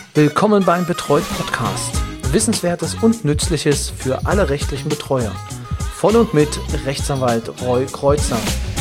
Willkommen beim Betreut Podcast. Wissenswertes und Nützliches für alle rechtlichen Betreuer. Von und mit Rechtsanwalt Roy Kreuzer.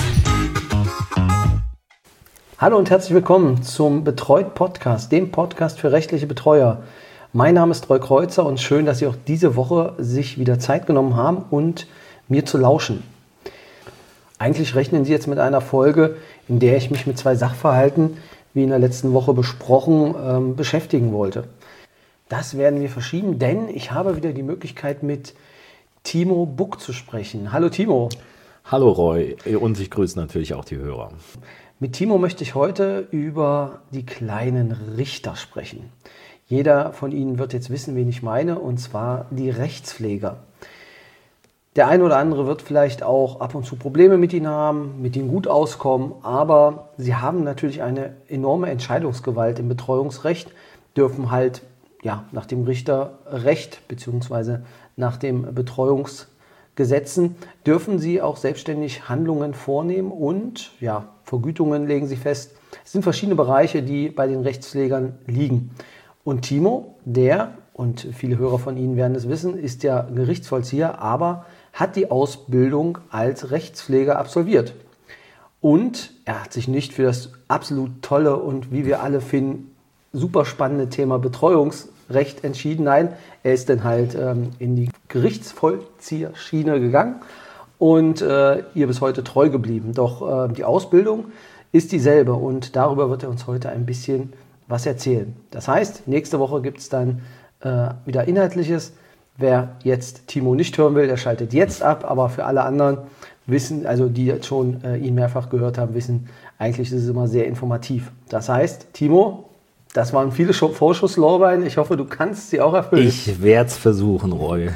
Hallo und herzlich willkommen zum Betreut Podcast, dem Podcast für rechtliche Betreuer. Mein Name ist Roy Kreuzer und schön, dass Sie auch diese Woche sich wieder Zeit genommen haben und mir zu lauschen. Eigentlich rechnen Sie jetzt mit einer Folge, in der ich mich mit zwei Sachverhalten, wie in der letzten Woche besprochen, beschäftigen wollte. Das werden wir verschieben, denn ich habe wieder die Möglichkeit, mit Timo Buck zu sprechen. Hallo Timo. Hallo Roy und ich grüße natürlich auch die Hörer. Mit Timo möchte ich heute über die kleinen Richter sprechen. Jeder von Ihnen wird jetzt wissen, wen ich meine, und zwar die Rechtspfleger. Der eine oder andere wird vielleicht auch ab und zu Probleme mit ihnen haben, mit ihnen gut auskommen, aber sie haben natürlich eine enorme Entscheidungsgewalt im Betreuungsrecht, dürfen halt nach dem Richterrecht bzw. nach den Betreuungsgesetzen, dürfen sie auch selbstständig Handlungen vornehmen und Vergütungen legen sie fest. Es sind verschiedene Bereiche, die bei den Rechtspflegern liegen. Und Timo, und viele Hörer von Ihnen werden es wissen, ist ja Gerichtsvollzieher, aber hat die Ausbildung als Rechtspfleger absolviert. Und er hat sich nicht für das absolut tolle und, wie wir alle finden, super spannende Thema Betreuungsrecht entschieden. Nein, er ist dann halt in die Gerichtsvollzieherschiene gegangen und ihr bis heute treu geblieben. Doch die Ausbildung ist dieselbe und darüber wird er uns heute ein bisschen was erzählen. Das heißt, nächste Woche gibt es dann wieder Inhaltliches. Wer jetzt Timo nicht hören will, der schaltet jetzt ab, aber für alle anderen wissen, also die jetzt schon ihn mehrfach gehört haben, wissen, eigentlich ist es immer sehr informativ. Das heißt, Timo, das waren viele Vorschusslorbeeren. Ich hoffe, du kannst sie auch erfüllen. Ich werde es versuchen, Roy.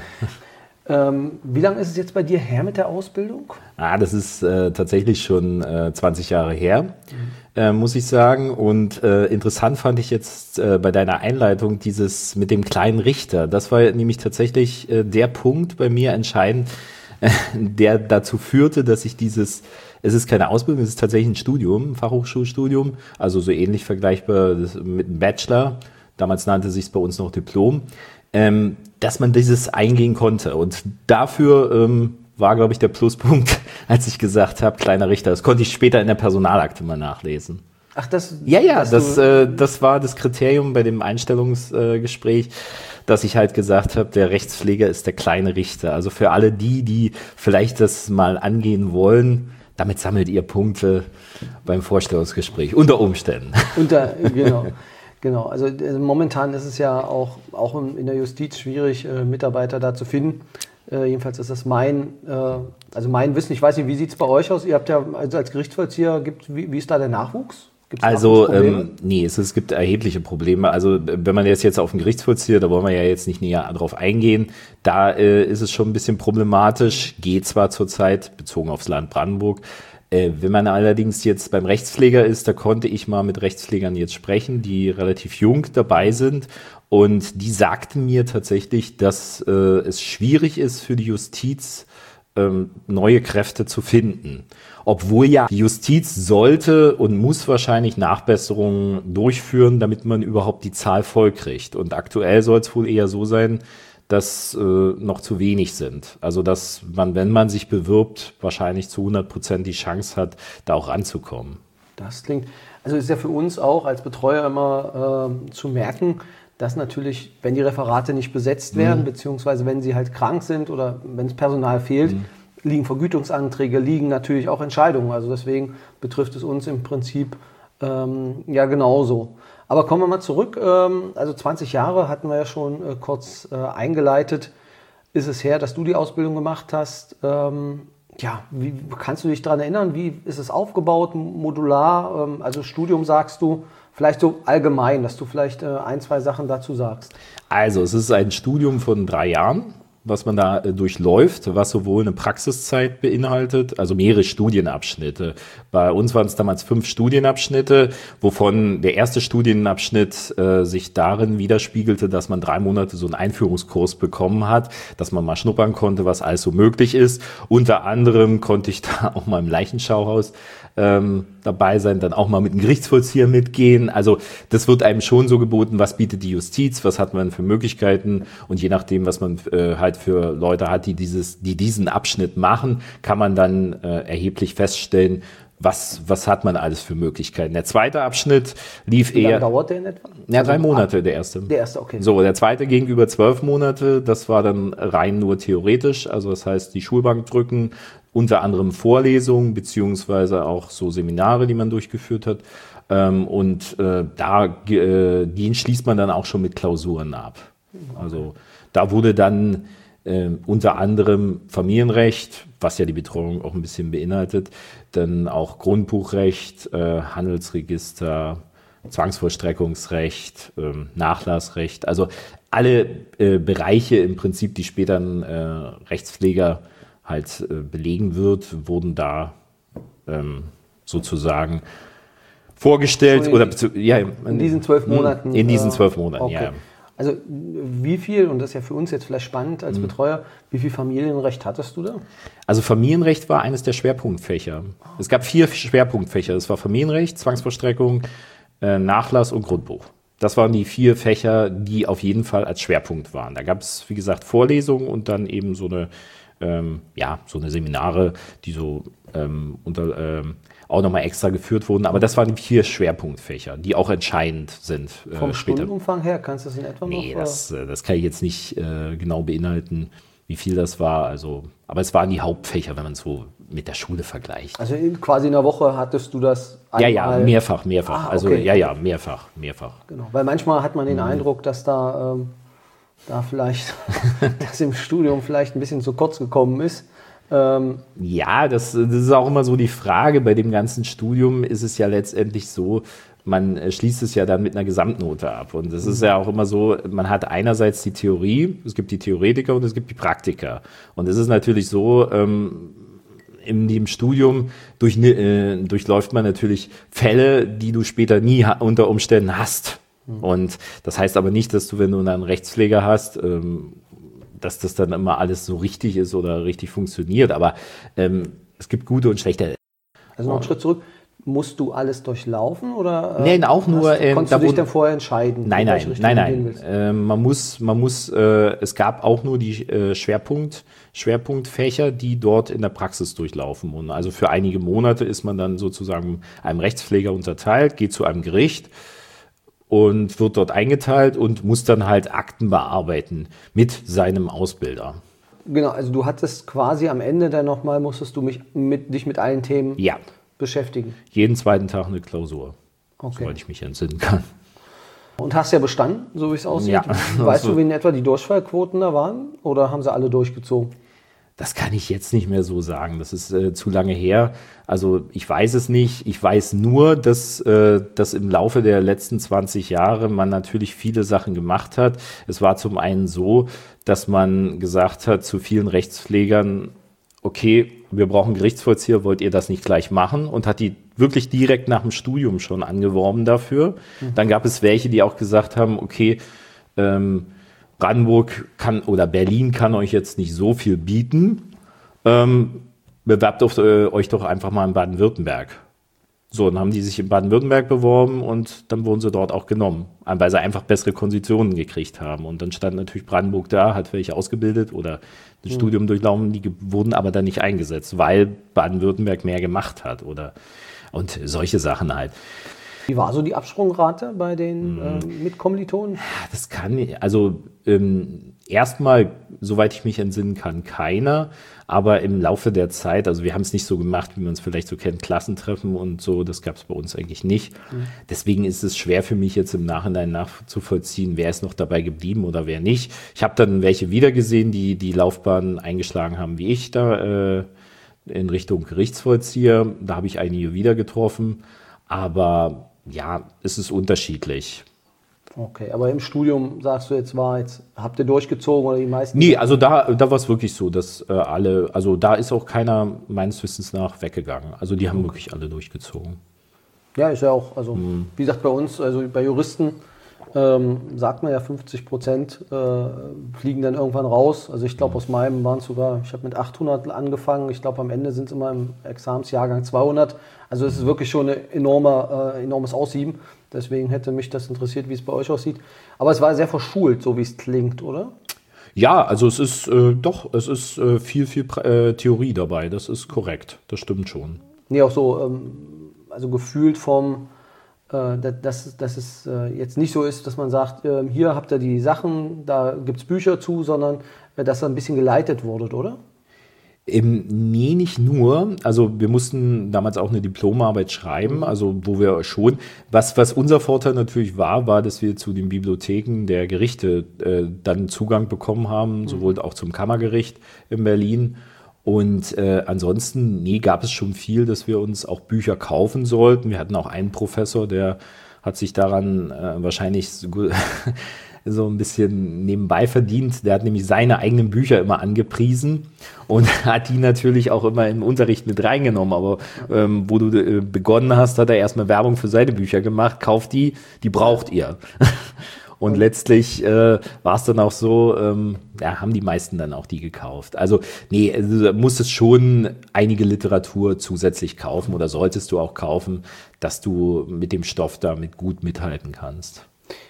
Wie lange ist es jetzt bei dir her mit der Ausbildung? Das ist tatsächlich schon 20 Jahre her, muss ich sagen. Und interessant fand ich jetzt bei deiner Einleitung dieses mit dem kleinen Richter. Das war nämlich tatsächlich der Punkt bei mir entscheidend, der dazu führte, dass ich es ist keine Ausbildung, es ist tatsächlich ein Studium, ein Fachhochschulstudium, also so ähnlich vergleichbar mit einem Bachelor. Damals nannte sich es bei uns noch Diplom. Dass man dieses eingehen konnte. Und dafür war, glaube ich, der Pluspunkt, als ich gesagt habe, kleiner Richter. Das konnte ich später in der Personalakte mal nachlesen. Ach, das? Ja, das war das Kriterium bei dem Einstellungsgespräch, dass ich halt gesagt habe, der Rechtspfleger ist der kleine Richter. Also für alle die vielleicht das mal angehen wollen, damit sammelt ihr Punkte beim Vorstellungsgespräch, unter Umständen. Genau, also momentan ist es ja auch in der Justiz schwierig, Mitarbeiter da zu finden. Jedenfalls ist das mein Wissen. Ich weiß nicht, wie sieht es bei euch aus? Ihr habt ja als Gerichtsvollzieher, wie ist da der Nachwuchs? Es gibt erhebliche Probleme. Also wenn man jetzt auf den Gerichtsvollzieher, da wollen wir ja jetzt nicht näher drauf eingehen, da ist es schon ein bisschen problematisch, geht zwar zurzeit, bezogen aufs Land Brandenburg. Wenn man allerdings jetzt beim Rechtspfleger ist, da konnte ich mal mit Rechtspflegern jetzt sprechen, die relativ jung dabei sind und die sagten mir tatsächlich, dass es schwierig ist für die Justiz, neue Kräfte zu finden. Obwohl ja die Justiz sollte und muss wahrscheinlich Nachbesserungen durchführen, damit man überhaupt die Zahl vollkriegt. Und aktuell soll es wohl eher so sein, dass noch zu wenig sind. Also dass man, wenn man sich bewirbt, wahrscheinlich zu 100% die Chance hat, da auch ranzukommen. Das klingt, also ist ja für uns auch als Betreuer immer zu merken, dass natürlich, wenn die Referate nicht besetzt werden, beziehungsweise wenn sie halt krank sind oder wenn es Personal fehlt, liegen Vergütungsanträge, liegen natürlich auch Entscheidungen. Also deswegen betrifft es uns im Prinzip genauso. Aber kommen wir mal zurück, also 20 Jahre hatten wir ja schon kurz eingeleitet, ist es her, dass du die Ausbildung gemacht hast. Wie kannst du dich daran erinnern, wie ist es aufgebaut, modular, also Studium sagst du, vielleicht so allgemein, dass du vielleicht ein, zwei Sachen dazu sagst. Also es ist ein Studium von 3 Jahren. Was man da durchläuft, was sowohl eine Praxiszeit beinhaltet, also mehrere Studienabschnitte. Bei uns waren es damals 5 Studienabschnitte, wovon der erste Studienabschnitt sich darin widerspiegelte, dass man 3 Monate so einen Einführungskurs bekommen hat, dass man mal schnuppern konnte, was alles so möglich ist. Unter anderem konnte ich da auch mal im Leichenschauhaus dabei sein, dann auch mal mit dem Gerichtsvollzieher mitgehen. Also das wird einem schon so geboten, was bietet die Justiz, was hat man für Möglichkeiten und je nachdem, was man halt für Leute hat, die diesen Abschnitt machen, kann man dann erheblich feststellen, was hat man alles für Möglichkeiten. Der zweite Abschnitt lief Wie lange eher... dauert der in etwa? Ja, 3 Monate, der erste. Der erste, okay. So, der zweite ging über 12 Monate. Das war dann rein nur theoretisch. Also das heißt, die Schulbank drücken, unter anderem Vorlesungen, beziehungsweise auch so Seminare, die man durchgeführt hat. Die schließt man dann auch schon mit Klausuren ab. Also da wurde dann unter anderem Familienrecht, was ja die Betreuung auch ein bisschen beinhaltet, dann auch Grundbuchrecht, Handelsregister, Zwangsvollstreckungsrecht, Nachlassrecht, also alle Bereiche im Prinzip, die später ein Rechtspfleger halt belegen wird, wurden da sozusagen vorgestellt. In diesen 12 Monaten? In diesen 12 Monaten, okay. ja. Also wie viel, und das ist ja für uns jetzt vielleicht spannend als Betreuer, wie viel Familienrecht hattest du da? Also Familienrecht war eines der Schwerpunktfächer. Es gab 4 Schwerpunktfächer. Das war Familienrecht, Zwangsvollstreckung, Nachlass und Grundbuch. Das waren die 4 Fächer, die auf jeden Fall als Schwerpunkt waren. Da gab es, wie gesagt, Vorlesungen und dann eben so eine Seminare, die so auch nochmal extra geführt wurden. Aber das waren die 4 Schwerpunktfächer, die auch entscheidend sind. Vom Stundenumfang her, kannst du das in etwa noch? Nee, das kann ich jetzt nicht genau beinhalten, wie viel das war. Also, aber es waren die Hauptfächer, wenn man es so mit der Schule vergleicht. Also quasi in der Woche hattest du das einmal? Ja, mehrfach. Also okay. Mehrfach. Genau, weil manchmal hat man den Eindruck, dass da vielleicht das im Studium vielleicht ein bisschen zu kurz gekommen ist. Ja, das ist auch immer so die Frage. Bei dem ganzen Studium ist es ja letztendlich so, man schließt es ja dann mit einer Gesamtnote ab. Und es ist ja auch immer so, man hat einerseits die Theorie, es gibt die Theoretiker und es gibt die Praktiker. Und es ist natürlich so, in dem Studium durchläuft man natürlich Fälle, die du später nie unter Umständen hast. Und das heißt aber nicht, dass du, wenn du einen Rechtspfleger hast, dass das dann immer alles so richtig ist oder richtig funktioniert. Aber es gibt gute und schlechte. Also noch einen Schritt zurück. Musst du alles durchlaufen oder? Nein, auch nur. Konntest du dich dann vorher entscheiden? Nein. Es gab auch nur die Schwerpunktfächer, die dort in der Praxis durchlaufen wurden. Also für einige Monate ist man dann sozusagen einem Rechtspfleger unterteilt, geht zu einem Gericht und wird dort eingeteilt und muss dann halt Akten bearbeiten mit seinem Ausbilder. Genau, also du hattest quasi am Ende dann nochmal, musstest du dich mit allen Themen beschäftigen. Jeden zweiten Tag eine Klausur, soweit ich mich entsinnen kann. Und hast ja bestanden, so wie es aussieht. Ja. Weißt du, wie in etwa die Durchfallquoten da waren? Oder haben sie alle durchgezogen? Das kann ich jetzt nicht mehr so sagen. Das ist zu lange her. Also ich weiß es nicht. Ich weiß nur, dass im Laufe der letzten 20 Jahre man natürlich viele Sachen gemacht hat. Es war zum einen so, dass man gesagt hat zu vielen Rechtspflegern, okay, wir brauchen Gerichtsvollzieher, wollt ihr das nicht gleich machen? Und hat die wirklich direkt nach dem Studium schon angeworben dafür. Dann gab es welche, die auch gesagt haben, okay, Brandenburg oder Berlin kann euch jetzt nicht so viel bieten. Bewerbt euch doch einfach mal in Baden-Württemberg. So, dann haben die sich in Baden-Württemberg beworben und dann wurden sie dort auch genommen, weil sie einfach bessere Konditionen gekriegt haben. Und dann stand natürlich Brandenburg da, hat welche ausgebildet oder ein Studium durchlaufen, die wurden aber dann nicht eingesetzt, weil Baden-Württemberg mehr gemacht hat und solche Sachen halt. Wie war so die Absprungrate bei den Mitkommilitonen? Das kann, also erstmal, soweit ich mich entsinnen kann, keiner. Aber im Laufe der Zeit, also wir haben es nicht so gemacht, wie man es vielleicht so kennt, Klassentreffen und so, das gab es bei uns eigentlich nicht. Deswegen ist es schwer für mich jetzt im Nachhinein nachzuvollziehen, wer ist noch dabei geblieben oder wer nicht. Ich habe dann welche wiedergesehen, die die Laufbahn eingeschlagen haben, wie ich da in Richtung Gerichtsvollzieher. Da habe ich einige wieder getroffen. Aber ja, es ist unterschiedlich. Okay, aber im Studium sagst du habt ihr durchgezogen oder die meisten? Nee, also da war es wirklich so, dass also da ist auch keiner meines Wissens nach weggegangen. Also die haben wirklich alle durchgezogen. Ja, ist ja auch, also wie gesagt, bei uns, also bei Juristen sagt man ja, 50% fliegen dann irgendwann raus. Also ich glaube, aus meinem waren es sogar, ich habe mit 800 angefangen. Ich glaube, am Ende sind es immer im Examensjahrgang 200. Also es ist wirklich schon ein enormes Aussieben. Deswegen hätte mich das interessiert, wie es bei euch aussieht. Aber es war sehr verschult, so wie es klingt, oder? Ja, also es ist viel Theorie dabei. Das ist korrekt. Das stimmt schon. Nee, auch so, also gefühlt dass es jetzt nicht so ist, dass man sagt, hier habt ihr die Sachen, da gibt es Bücher zu, sondern dass ihr ein bisschen geleitet wurdet, oder? Nee, nicht nur. Also wir mussten damals auch eine Diplomarbeit schreiben, also wo wir schon, was unser Vorteil natürlich war, dass wir zu den Bibliotheken der Gerichte dann Zugang bekommen haben, sowohl auch zum Kammergericht in Berlin. Und ansonsten, gab es schon viel, dass wir uns auch Bücher kaufen sollten. Wir hatten auch einen Professor, der hat sich daran wahrscheinlich so ein bisschen nebenbei verdient. Der hat nämlich seine eigenen Bücher immer angepriesen und hat die natürlich auch immer im Unterricht mit reingenommen. Aber wo du begonnen hast, hat er erstmal Werbung für seine Bücher gemacht. Kauft die braucht ihr. Und letztlich war es dann auch so, haben die meisten dann auch die gekauft. Also du musstest schon einige Literatur zusätzlich kaufen oder solltest du auch kaufen, dass du mit dem Stoff damit gut mithalten kannst.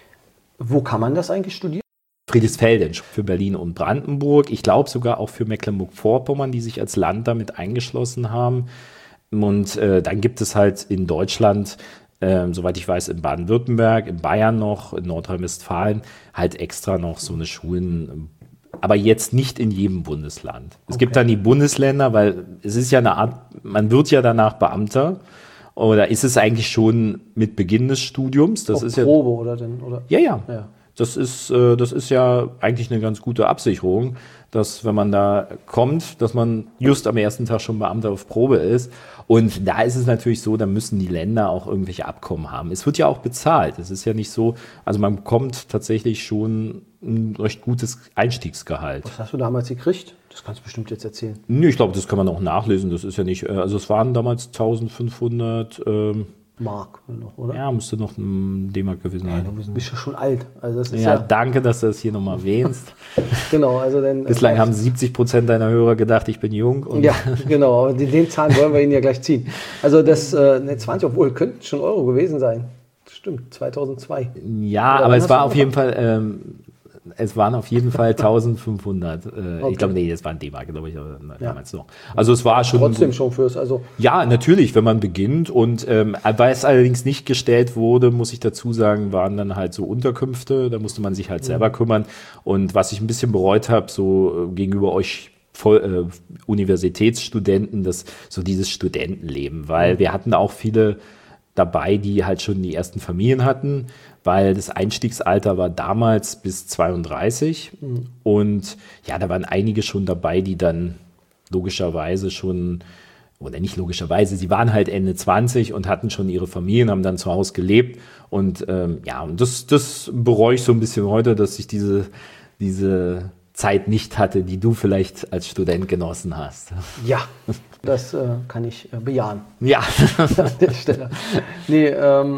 Wo kann man das eigentlich studieren? Friedrichsfelde für Berlin und Brandenburg. Ich glaube sogar auch für Mecklenburg-Vorpommern, die sich als Land damit eingeschlossen haben. Und dann gibt es halt in Deutschland, soweit ich weiß, in Baden-Württemberg, in Bayern noch, in Nordrhein-Westfalen halt extra noch so eine Schulen, aber jetzt nicht in jedem Bundesland. Es gibt dann die Bundesländer, weil es ist ja eine Art, man wird ja danach Beamter. Oder ist es eigentlich schon mit Beginn des Studiums? Das ist Probe oder denn? Oder? Ja. Das ist ja eigentlich eine ganz gute Absicherung, dass wenn man da kommt, dass man just am ersten Tag schon Beamter auf Probe ist. Und da ist es natürlich so, da müssen die Länder auch irgendwelche Abkommen haben. Es wird ja auch bezahlt. Es ist ja nicht so, also man bekommt tatsächlich schon ein recht gutes Einstiegsgehalt. Was hast du damals gekriegt? Das kannst du bestimmt jetzt erzählen. Nee, ich glaube, das kann man auch nachlesen. Das ist ja nicht, also es waren damals 1500 Mark noch, oder? Ja, müsste noch ein D-Mark gewesen sein. Du bist ja schon alt. Also das ist ja, danke, dass du das hier nochmal erwähnst. Genau, also dann. Bislang haben 70% deiner Hörer gedacht, ich bin jung. Und ja, genau, aber den Zahn wollen wir Ihnen ja gleich ziehen. Also das 20, obwohl, könnten schon Euro gewesen sein. Stimmt, 2002. Ja, oder aber es war auf jeden Fall, es waren auf jeden Fall 1500. Okay. Ich glaube, das waren D-Mark, glaube ich, damals noch. Also es war schon. Trotzdem schon fürs, also. Ja, natürlich, wenn man beginnt. Und weil es allerdings nicht gestellt wurde, muss ich dazu sagen, waren dann halt so Unterkünfte. Da musste man sich halt selber kümmern. Und was ich ein bisschen bereut habe, so gegenüber euch Universitätsstudenten, so dieses Studentenleben. Weil wir hatten auch viele dabei, die halt schon die ersten Familien hatten, weil das Einstiegsalter war damals bis 32 und ja, da waren einige schon dabei, die dann logischerweise schon, oder nicht logischerweise, sie waren halt Ende 20 und hatten schon ihre Familien, haben dann zu Hause gelebt und und das bereue ich so ein bisschen heute, dass ich diese Zeit nicht hatte, die du vielleicht als Student genossen hast. Ja, das kann ich bejahen. Ja. An der Stelle. Nee,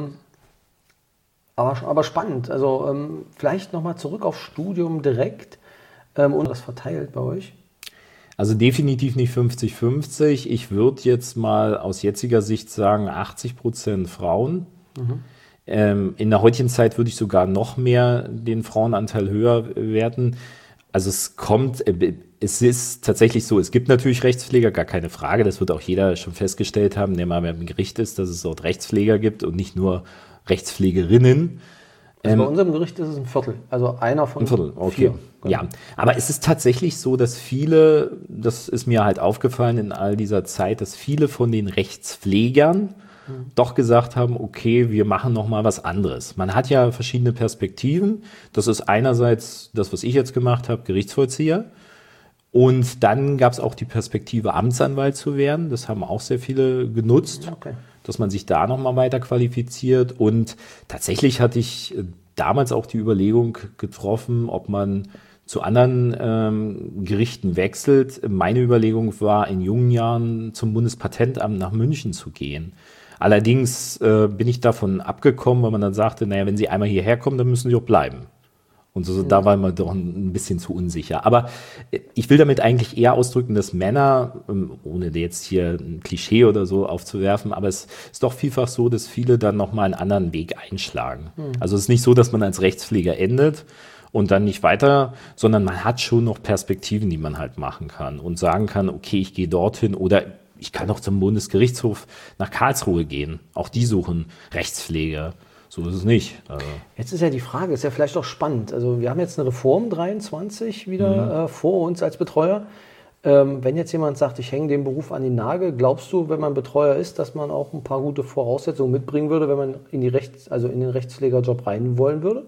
aber spannend. Also vielleicht nochmal zurück auf Studium direkt und das verteilt bei euch. Also definitiv nicht 50-50. Ich würde jetzt mal aus jetziger Sicht sagen 80% Frauen. In der heutigen Zeit würde ich sogar noch mehr den Frauenanteil höher werten. Also es ist tatsächlich so, es gibt natürlich Rechtspfleger, gar keine Frage, das wird auch jeder schon festgestellt haben, der mal beim Gericht ist, dass es dort Rechtspfleger gibt und nicht nur Rechtspflegerinnen. Also bei unserem Gericht ist es ein Viertel, also einer von 4. Okay. Ja, aber es ist tatsächlich so, dass viele, das ist mir halt aufgefallen in all dieser Zeit, dass viele von den Rechtspflegern doch gesagt haben, okay, wir machen noch mal was anderes. Man hat ja verschiedene Perspektiven. Das ist einerseits das, was ich jetzt gemacht habe, Gerichtsvollzieher. Und dann gab es auch die Perspektive, Amtsanwalt zu werden. Das haben auch sehr viele genutzt, dass man sich da noch mal weiter qualifiziert. Und tatsächlich hatte ich damals auch die Überlegung getroffen, ob man zu anderen Gerichten wechselt. Meine Überlegung war, in jungen Jahren zum Bundespatentamt nach München zu gehen. Allerdings bin ich davon abgekommen, weil man dann sagte, naja, wenn Sie einmal hierher kommen, dann müssen Sie auch bleiben. Und so, da war man doch ein bisschen zu unsicher. Aber ich will damit eigentlich eher ausdrücken, dass Männer, ohne jetzt hier ein Klischee oder so aufzuwerfen, aber es ist doch vielfach so, dass viele dann nochmal einen anderen Weg einschlagen. Also es ist nicht so, dass man als Rechtspfleger endet und dann nicht weiter, sondern man hat schon noch Perspektiven, die man halt machen kann und sagen kann, okay, ich gehe dorthin oder ich kann auch zum Bundesgerichtshof nach Karlsruhe gehen. Auch die suchen Rechtspfleger. So ist es nicht. Jetzt ist ja die Frage, ist ja vielleicht auch spannend. Also wir haben jetzt eine Reform 23 wieder vor uns als Betreuer. Wenn jetzt jemand sagt, ich hänge den Beruf an den Nagel, glaubst du, wenn man Betreuer ist, dass man auch ein paar gute Voraussetzungen mitbringen würde, wenn man in den Rechtspflegerjob rein wollen würde?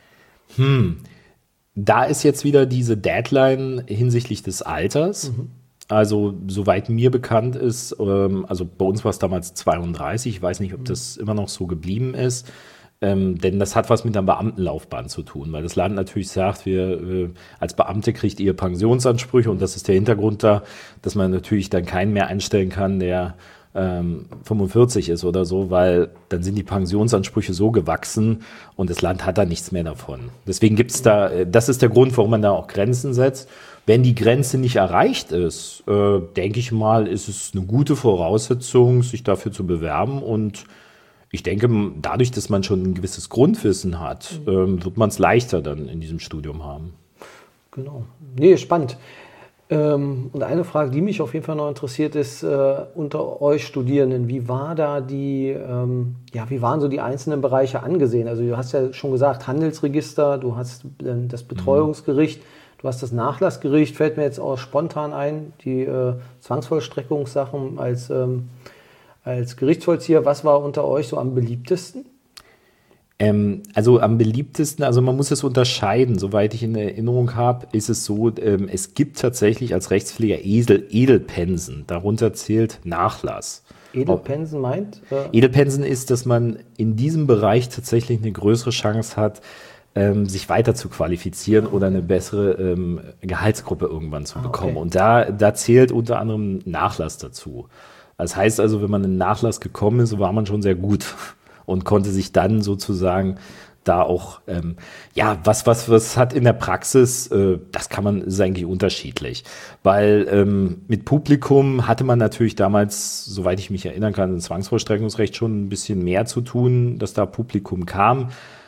Da ist jetzt wieder diese Deadline hinsichtlich des Alters. Also soweit mir bekannt ist, also bei uns war es damals 32, ich weiß nicht, ob das immer noch so geblieben ist, denn das hat was mit der Beamtenlaufbahn zu tun, weil das Land natürlich sagt, wir als Beamte kriegt ihr Pensionsansprüche und das ist der Hintergrund da, dass man natürlich dann keinen mehr einstellen kann, der 45 ist oder so, weil dann sind die Pensionsansprüche so gewachsen und das Land hat da nichts mehr davon. Deswegen gibt es da, das ist der Grund, warum man da auch Grenzen setzt. Wenn die Grenze nicht erreicht ist, denke ich mal, ist es eine gute Voraussetzung, sich dafür zu bewerben. Und ich denke, dadurch, dass man schon ein gewisses Grundwissen hat, wird man es leichter dann in diesem Studium haben. Genau. Nee, spannend. Und eine Frage, die mich auf jeden Fall noch interessiert, ist unter euch Studierenden, wie war da wie waren so die einzelnen Bereiche angesehen? Also du hast ja schon gesagt, Handelsregister, du hast das Betreuungsgericht, du hast das Nachlassgericht, fällt mir jetzt auch spontan ein, die Zwangsvollstreckungssachen als Gerichtsvollzieher. Was war unter euch so am beliebtesten? Also am beliebtesten, also man muss es unterscheiden, soweit ich in Erinnerung habe, ist es so, es gibt tatsächlich als Rechtspfleger Edelpensen, darunter zählt Nachlass. Edelpensen meint? Edelpensen ist, dass man in diesem Bereich tatsächlich eine größere Chance hat, sich weiter zu qualifizieren oder eine bessere Gehaltsgruppe irgendwann zu bekommen. Okay. Und da zählt unter anderem Nachlass dazu. Das heißt also, wenn man in den Nachlass gekommen ist, war man schon sehr gut und konnte sich dann sozusagen da auch, was hat in der Praxis, ist eigentlich unterschiedlich. Weil mit Publikum hatte man natürlich damals, soweit ich mich erinnern kann, im Zwangsvollstreckungsrecht schon ein bisschen mehr zu tun, dass da Publikum kam.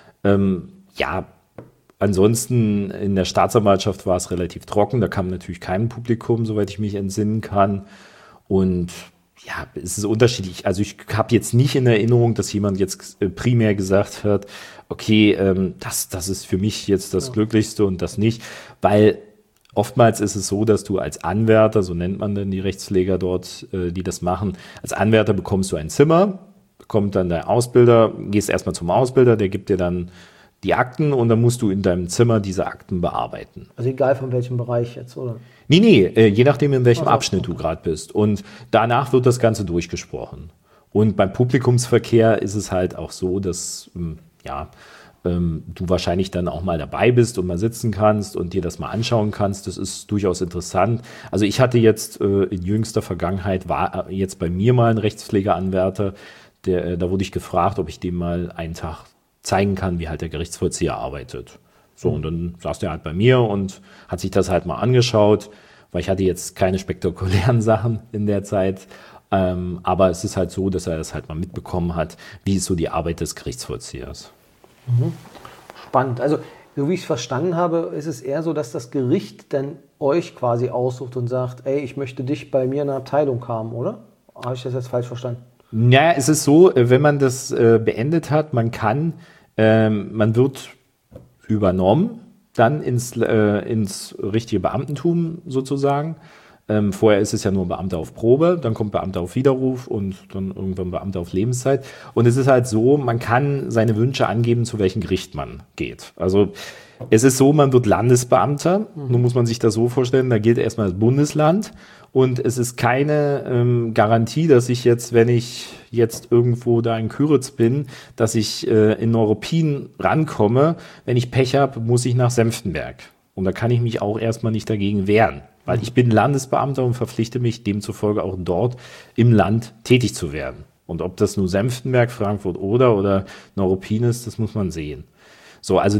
Ansonsten in der Staatsanwaltschaft war es relativ trocken, da kam natürlich kein Publikum, soweit ich mich entsinnen kann. Und ja, es ist unterschiedlich. Also ich habe jetzt nicht in Erinnerung, dass jemand jetzt primär gesagt hat, okay, das ist für mich jetzt das Glücklichste und das nicht, weil oftmals ist es so, dass du als Anwärter, so nennt man dann die Rechtspfleger dort, die das machen, als Anwärter bekommst du ein Zimmer, kommt dann der Ausbilder, gehst erstmal zum Ausbilder, der gibt dir dann die Akten und dann musst du in deinem Zimmer diese Akten bearbeiten. Also egal von welchem Bereich jetzt, oder? Nee, je nachdem, in welchem Abschnitt du gerade bist. Und danach wird das Ganze durchgesprochen. Und beim Publikumsverkehr ist es halt auch so, dass du wahrscheinlich dann auch mal dabei bist und mal sitzen kannst und dir das mal anschauen kannst. Das ist durchaus interessant. Also ich hatte jetzt in jüngster Vergangenheit, war jetzt bei mir mal ein Rechtspflegeanwärter, da wurde ich gefragt, ob ich dem mal einen Tag zeigen kann, wie halt der Gerichtsvollzieher arbeitet. So, und dann saß der halt bei mir und hat sich das halt mal angeschaut, weil ich hatte jetzt keine spektakulären Sachen in der Zeit, aber es ist halt so, dass er das halt mal mitbekommen hat, wie ist so die Arbeit des Gerichtsvollziehers. Spannend. Also, so wie ich es verstanden habe, ist es eher so, dass das Gericht dann euch quasi aussucht und sagt, ey, ich möchte dich bei mir in der Abteilung haben, oder? Habe ich das jetzt falsch verstanden? Ja, es ist so, wenn man das beendet hat, man wird übernommen, dann ins richtige Beamtentum sozusagen. Vorher ist es ja nur Beamter auf Probe, dann kommt Beamter auf Widerruf und dann irgendwann Beamter auf Lebenszeit. Und es ist halt so, man kann seine Wünsche angeben, zu welchem Gericht man geht. Also es ist so, man wird Landesbeamter, nun muss man sich das so vorstellen, da gilt erstmal das Bundesland und es ist keine Garantie, dass ich jetzt, wenn ich jetzt irgendwo da in Küritz bin, dass ich in Neuruppin rankomme. Wenn ich Pech habe, muss ich nach Senftenberg. Und da kann ich mich auch erstmal nicht dagegen wehren, weil ich bin Landesbeamter und verpflichte mich demzufolge auch dort im Land tätig zu werden. Und ob das nur Senftenberg, Frankfurt oder Neuruppin ist, das muss man sehen. So, also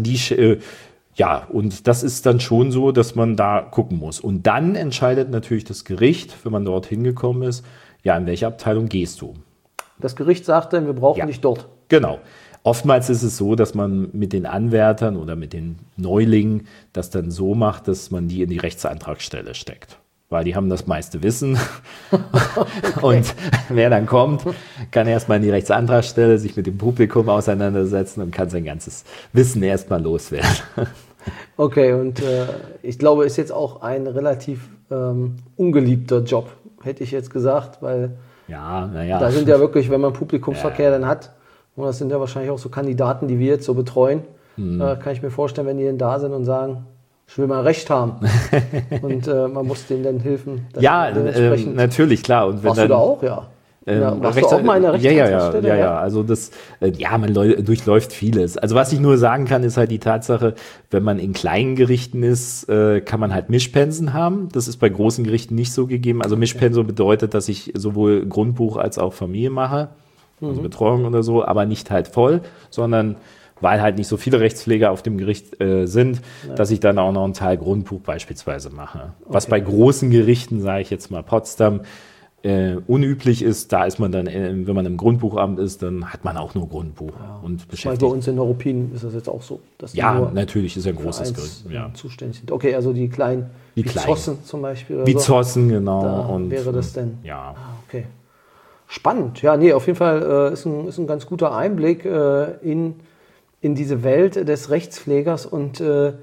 und das ist dann schon so, dass man da gucken muss. Und dann entscheidet natürlich das Gericht, wenn man dort hingekommen ist, ja, in welche Abteilung gehst du? Das Gericht sagt dann, wir brauchen dich dort. Genau. Oftmals ist es so, dass man mit den Anwärtern oder mit den Neulingen das dann so macht, dass man die in die Rechtsantragsstelle steckt. Weil die haben das meiste Wissen. Okay. Und wer dann kommt, kann erstmal in die Rechtsantragsstelle sich mit dem Publikum auseinandersetzen und kann sein ganzes Wissen erstmal loswerden. Okay, und ich glaube, ist jetzt auch ein relativ ungeliebter Job, hätte ich jetzt gesagt, weil da sind ja wirklich, wenn man Publikumsverkehr dann hat, und das sind ja wahrscheinlich auch so Kandidaten, die wir jetzt so betreuen, kann ich mir vorstellen, wenn die denn da sind und sagen, ich will mal Recht haben. Und man muss denen dann helfen. Ja, natürlich, klar. Und wenn warst du da auch? Ja. Warst du auch mal in der Rechtsantragsstelle? Ja. Also man durchläuft vieles. Also was ich nur sagen kann, ist halt die Tatsache, wenn man in kleinen Gerichten ist, kann man halt Mischpensen haben. Das ist bei großen Gerichten nicht so gegeben. Also Mischpensum bedeutet, dass ich sowohl Grundbuch als auch Familie mache, also Betreuung oder so, aber nicht halt voll, sondern weil halt nicht so viele Rechtspfleger auf dem Gericht sind, dass ich dann auch noch einen Teil Grundbuch beispielsweise mache. Was bei großen Gerichten, sage ich jetzt mal Potsdam, unüblich ist, da ist man dann, wenn man im Grundbuchamt ist, dann hat man auch nur Grundbuch und beschäftigt. Bei uns in Neuruppin ist das jetzt auch so. Dass natürlich ist ja ein großes Gericht. Zuständig sind. Okay, also die kleinen, wie Zossen zum Beispiel. Oder wie Zossen, genau. Da und wäre das denn? Ja. Okay. Spannend. Ja, nee, auf jeden Fall ist ein ganz guter Einblick in diese Welt des Rechtspflegers und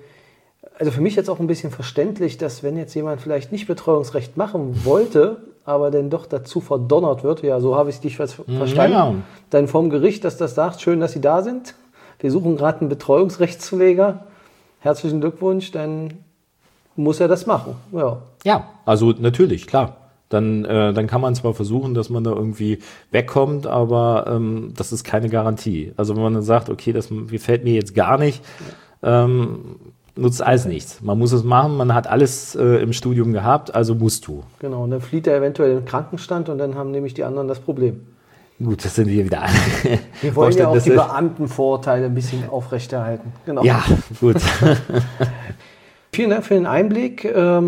also für mich jetzt auch ein bisschen verständlich, dass wenn jetzt jemand vielleicht nicht Betreuungsrecht machen wollte, aber dann doch dazu verdonnert wird, ja, so habe ich dich verstanden, dann vom Gericht, dass das sagt, schön, dass Sie da sind, wir suchen gerade einen Betreuungsrechtspfleger, herzlichen Glückwunsch, dann muss er das machen. Ja, also natürlich, klar. Dann kann man zwar versuchen, dass man da irgendwie wegkommt, aber das ist keine Garantie. Also wenn man dann sagt, okay, das gefällt mir jetzt gar nicht, nutzt alles nichts. Man muss es machen, man hat alles im Studium gehabt, also musst du. Genau, und dann flieht er eventuell in den Krankenstand und dann haben nämlich die anderen das Problem. Gut, das sind wir wieder alle. Wir wollen ja auch die Beamtenvorteile ein bisschen aufrechterhalten. Genau. Ja, gut. Vielen Dank für den Einblick.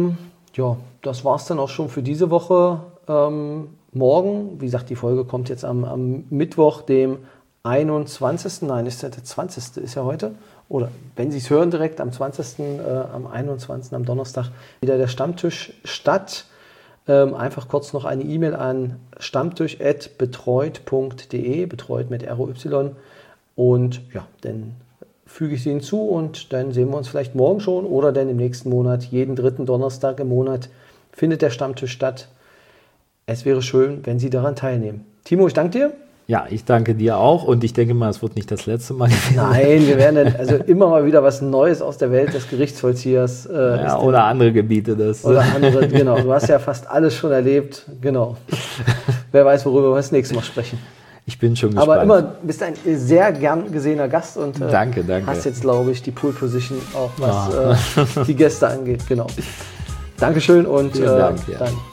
Das war es dann auch schon für diese Woche. Morgen, wie gesagt, die Folge kommt jetzt am Mittwoch, dem 21. Nein, ist der 20. ist ja heute. Oder wenn Sie es hören direkt am 20., am 21., am Donnerstag, wieder der Stammtisch statt. Einfach kurz noch eine E-Mail an stammtisch@betreut.de, betreut mit ROY. Und ja, dann füge ich Sie hinzu und dann sehen wir uns vielleicht morgen schon oder dann im nächsten Monat, jeden dritten Donnerstag im Monat, findet der Stammtisch statt. Es wäre schön, wenn Sie daran teilnehmen. Timo, ich danke dir. Ja, ich danke dir auch und ich denke mal, es wird nicht das letzte Mal gewesen. Nein, wir werden dann also immer mal wieder was Neues aus der Welt des Gerichtsvollziehers. Oder andere Gebiete. Oder andere, genau. Du hast ja fast alles schon erlebt. Genau. Wer weiß, worüber wir das nächste Mal sprechen. Ich bin schon gespannt. Aber immer bist ein sehr gern gesehener Gast und danke. Hast jetzt, glaube ich, die Pole Position auch, was die Gäste angeht. Genau. Dankeschön und Dank, dann